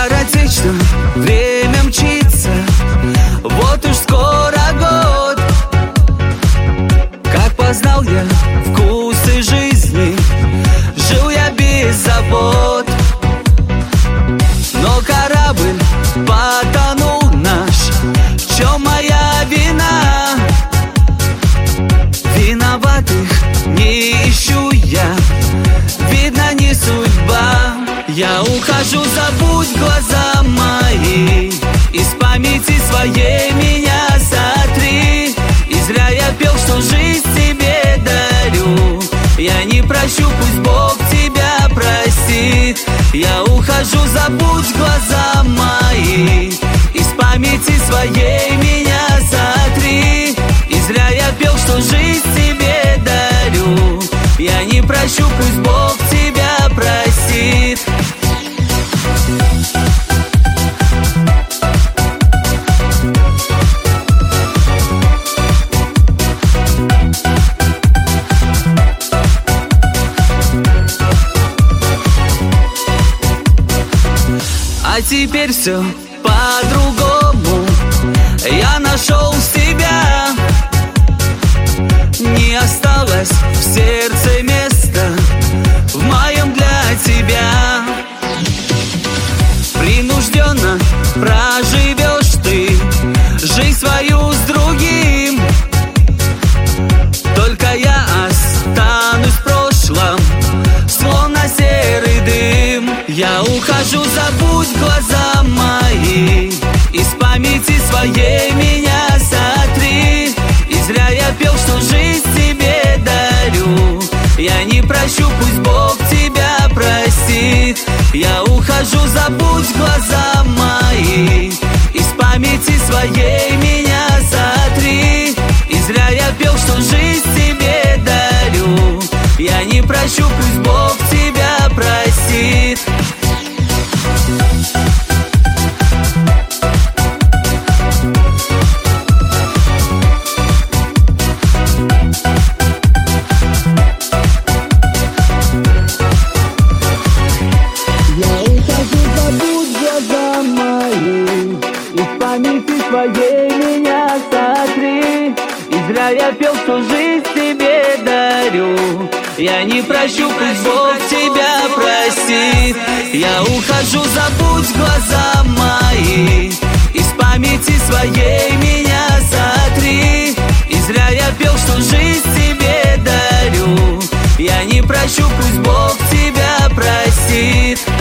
скоротечно время мчится, вот уж скоро год. Как познал я вкусы жизни, жил я без забот. Но корабль потонул наш, в чем моя вина? Виноватых не ищу я, видно, не судьба. Я ухожу, забудь глаза мои, из памяти своей меня сотри. И зря я пел, что жизнь тебе дарю, я не прощу, пусть Бог тебя простит. Я ухожу, забудь глаза мои, из памяти своей меня сотри. И зря я пел, что жизнь тебе дарю, я не прощу, пусть Бог тебя простит. А теперь все по-другому, я нашел себя. Не осталось в сердце места, в моем для тебя. Принужденно проживешь ты жизнь свою с другим, только я останусь в прошлом, словно серый дым. Я ухожу, забудь глаза мои, из памяти своей меня сотри. И зря я пел, что жизнь тебе дарю, я не прощу, пусть Бог тебя простит. Я ухожу, забудь глаза мои, из памяти своей меня сотри. И зря я пел, что жизнь тебе дарю, я не прощу, пусть Бог тебя простит. Своей меня сотри. И зря я пел, что жизнь тебе дарю, я не прощу, пусть Бог тебя простит. Я ухожу, забудь глаза мои, из памяти своей меня сотри. И зря я пел, что жизнь тебе дарю, я не прощу, пусть Бог тебя простит.